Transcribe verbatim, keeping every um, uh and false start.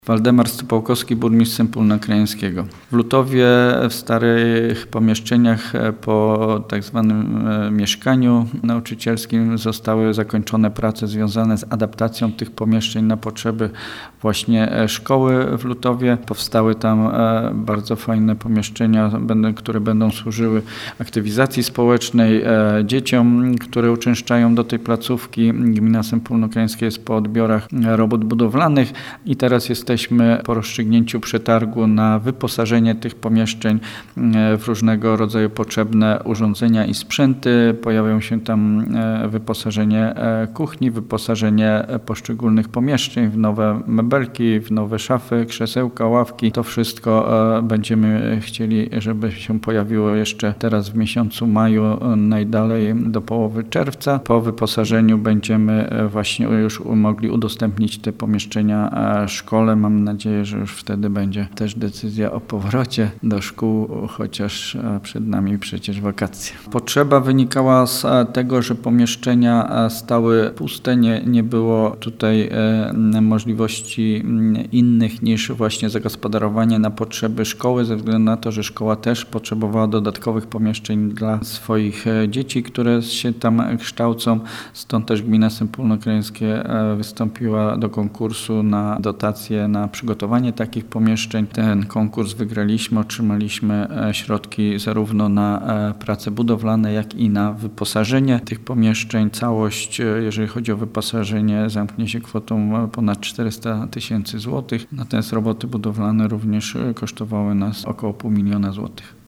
Waldemar Stupałkowski, burmistrz Sępólna Krajeńskiego. W Lutowie w starych pomieszczeniach po tak zwanym mieszkaniu nauczycielskim zostały zakończone prace związane z adaptacją tych pomieszczeń na potrzeby właśnie szkoły w Lutowie. Powstały tam bardzo fajne pomieszczenia, które będą służyły aktywizacji społecznej, dzieciom, które uczęszczają do tej placówki. Gmina Sępólno-Krajeńskie jest po odbiorach robót budowlanych i teraz jest Jesteśmy po rozstrzygnięciu przetargu na wyposażenie tych pomieszczeń w różnego rodzaju potrzebne urządzenia i sprzęty. Pojawią się tam wyposażenie kuchni, wyposażenie poszczególnych pomieszczeń w nowe mebelki, w nowe szafy, krzesełka, ławki. To wszystko będziemy chcieli, żeby się pojawiło jeszcze teraz w miesiącu maju, najdalej do połowy czerwca. Po wyposażeniu będziemy właśnie już mogli udostępnić te pomieszczenia szkole. Mam nadzieję, że już wtedy będzie też decyzja o powrocie do szkół, chociaż przed nami przecież wakacje. Potrzeba wynikała z tego, że pomieszczenia stały puste, nie, nie było tutaj możliwości innych niż właśnie zagospodarowanie na potrzeby szkoły, ze względu na to, że szkoła też potrzebowała dodatkowych pomieszczeń dla swoich dzieci, które się tam kształcą. Stąd też gmina Sępólno-Krajeńskie wystąpiła do konkursu na dotacje na przygotowanie takich pomieszczeń. Ten konkurs wygraliśmy, otrzymaliśmy środki zarówno na prace budowlane, jak i na wyposażenie tych pomieszczeń. Całość, jeżeli chodzi o wyposażenie, zamknie się kwotą ponad czterysta tysięcy złotych. Natomiast roboty budowlane również kosztowały nas około pół miliona złotych.